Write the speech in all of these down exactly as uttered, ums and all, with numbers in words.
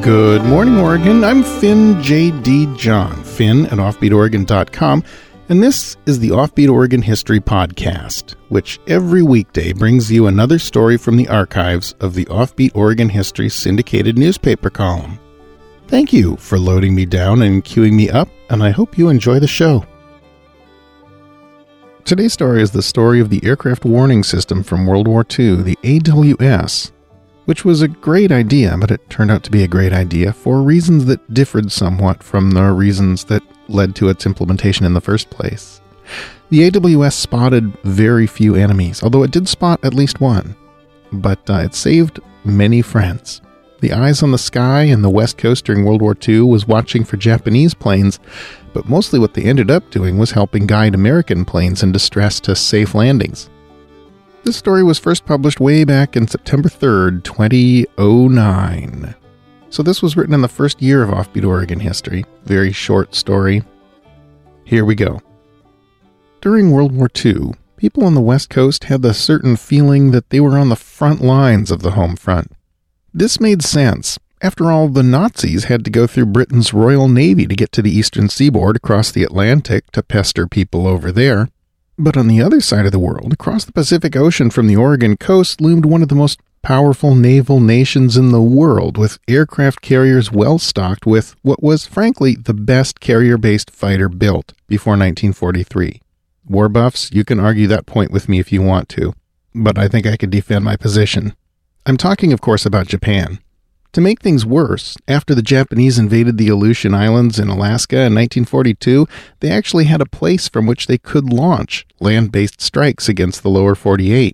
Good morning, Oregon. I'm Finn J D. John, Finn at offbeat oregon dot com, and this is the Offbeat Oregon History Podcast, which every weekday brings you another story from the archives of the Offbeat Oregon History syndicated newspaper column. Thank you for loading me down and queuing me up, and I hope you enjoy the show. Today's story is the story of the aircraft warning system from World War Two, the A W S, which was a great idea, but it turned out to be a great idea for reasons that differed somewhat from the reasons that led to its implementation in the first place. The A W S spotted very few enemies, although it did spot at least one, but uh, it saved many friends. The eyes on the sky in the West Coast during World War Two was watching for Japanese planes, but mostly what they ended up doing was helping guide American planes in distress to safe landings. This story was first published way back in September third, two thousand nine. So this was written in the first year of Offbeat Oregon history. Very short story. Here we go. During World War Two, people on the West Coast had the certain feeling that they were on the front lines of the home front. This made sense. After all, the Nazis had to go through Britain's Royal Navy to get to the eastern seaboard across the Atlantic to pester people over there. But on the other side of the world, across the Pacific Ocean from the Oregon coast, loomed one of the most powerful naval nations in the world, with aircraft carriers well stocked with what was, frankly, the best carrier-based fighter built before nineteen forty-three. War buffs, you can argue that point with me if you want to, but I think I could defend my position. I'm talking, of course, about Japan. To make things worse, after the Japanese invaded the Aleutian Islands in Alaska in nineteen forty-two, they actually had a place from which they could launch land-based strikes against the lower forty-eight.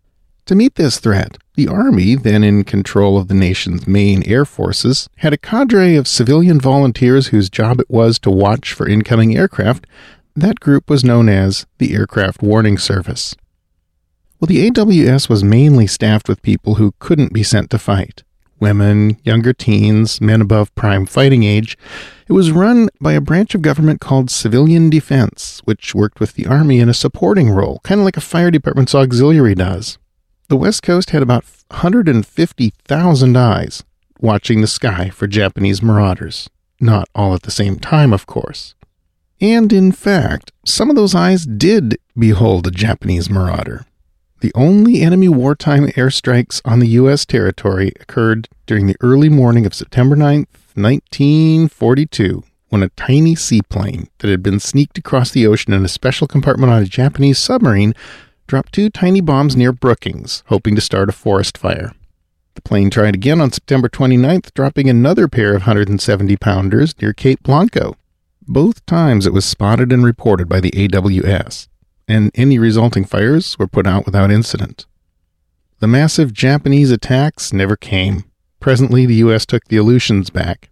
To meet this threat, the Army, then in control of the nation's main air forces, had a cadre of civilian volunteers whose job it was to watch for incoming aircraft. That group was known as the Aircraft Warning Service. Well, the A W S was mainly staffed with people who couldn't be sent to fight. Women, younger teens, men above prime fighting age. It was run by a branch of government called Civilian Defense, which worked with the Army in a supporting role, kind of like a fire department's auxiliary does. The West Coast had about one hundred fifty thousand eyes watching the sky for Japanese marauders. Not all at the same time, of course. And in fact, some of those eyes did behold a Japanese marauder. The only enemy wartime airstrikes on the U S territory occurred during the early morning of September ninth, nineteen forty-two, when a tiny seaplane that had been sneaked across the ocean in a special compartment on a Japanese submarine dropped two tiny bombs near Brookings, hoping to start a forest fire. The plane tried again on September twenty-ninth, dropping another pair of one hundred seventy pounders near Cape Blanco. Both times it was spotted and reported by the A W S. And any resulting fires were put out without incident. The massive Japanese attacks never came. Presently, the U S took the Aleutians back.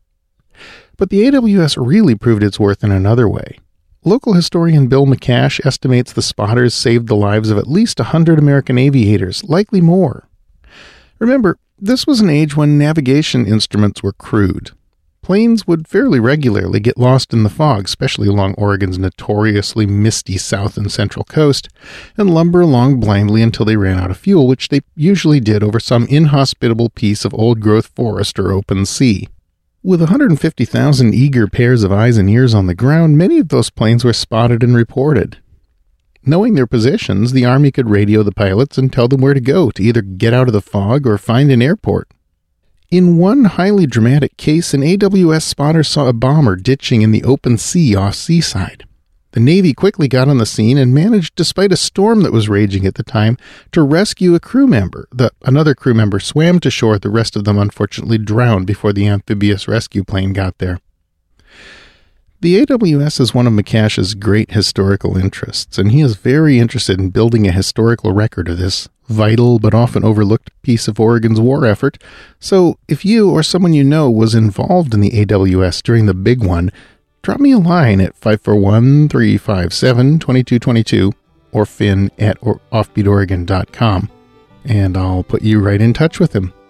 But the A W S really proved its worth in another way. Local historian Bill McCash estimates the spotters saved the lives of at least one hundred American aviators, likely more. Remember, this was an age when navigation instruments were crude. Planes would fairly regularly get lost in the fog, especially along Oregon's notoriously misty south and central coast, and lumber along blindly until they ran out of fuel, which they usually did over some inhospitable piece of old-growth forest or open sea. With one hundred fifty thousand eager pairs of eyes and ears on the ground, many of those planes were spotted and reported. Knowing their positions, the Army could radio the pilots and tell them where to go to either get out of the fog or find an airport. In one highly dramatic case, an A W S spotter saw a bomber ditching in the open sea off Seaside. The Navy quickly got on the scene and managed, despite a storm that was raging at the time, to rescue a crew member. The, another crew member swam to shore. The rest of them unfortunately drowned before the amphibious rescue plane got there. The A W S is one of McCash's great historical interests, and he is very interested in building a historical record of this vital but often overlooked piece of Oregon's war effort. So if you or someone you know was involved in the A W S during the big one, drop me a line at five four one, three five seven, two two two two or Finn at offbeat oregon dot com, and I'll put you right in touch with him.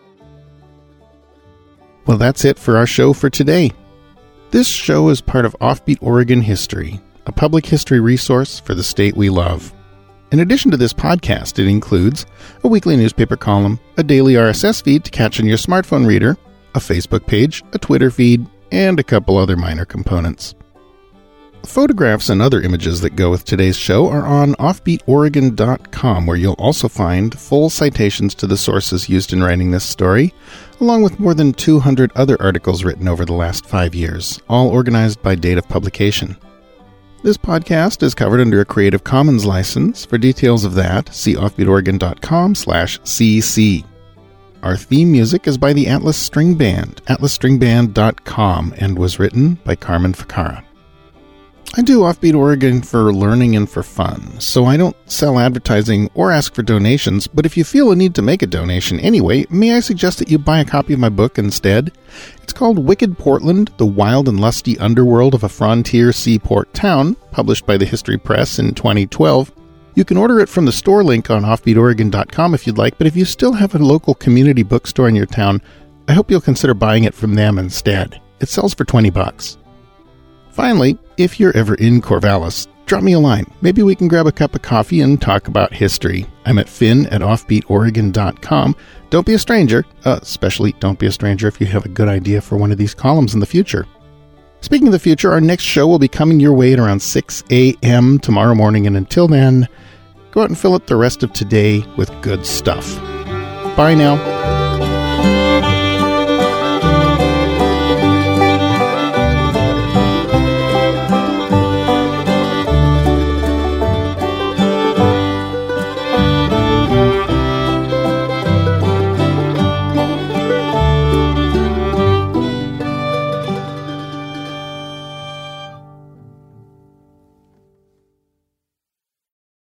Well, that's it for our show for today. This show is part of Offbeat Oregon History, a public history resource for the state we love. In addition to this podcast, it includes a weekly newspaper column, a daily R S S feed to catch on your smartphone reader, a Facebook page, a Twitter feed, and a couple other minor components. Photographs and other images that go with today's show are on offbeat oregon dot com, where you'll also find full citations to the sources used in writing this story, along with more than two hundred other articles written over the last five years, all organized by date of publication. This podcast is covered under a Creative Commons license. For details of that, see offbeat oregon dot com slash c c. Our theme music is by the Atlas String Band, atlas string band dot com, and was written by Carmen Ficarra. I do Offbeat Oregon for learning and for fun, so I don't sell advertising or ask for donations, but if you feel a need to make a donation anyway, may I suggest that you buy a copy of my book instead? It's called Wicked Portland, The Wild and Lusty Underworld of a Frontier Seaport Town, published by the History Press in twenty twelve. You can order it from the store link on offbeat oregon dot com if you'd like, but if you still have a local community bookstore in your town, I hope you'll consider buying it from them instead. It sells for twenty bucks. Finally, if you're ever in Corvallis, drop me a line. Maybe we can grab a cup of coffee and talk about history. I'm at finn at offbeat oregon dot com. Don't be a stranger, uh, especially don't be a stranger if you have a good idea for one of these columns in the future. Speaking of the future, our next show will be coming your way at around six a.m. tomorrow morning, and until then, go out and fill up the rest of today with good stuff. Bye now.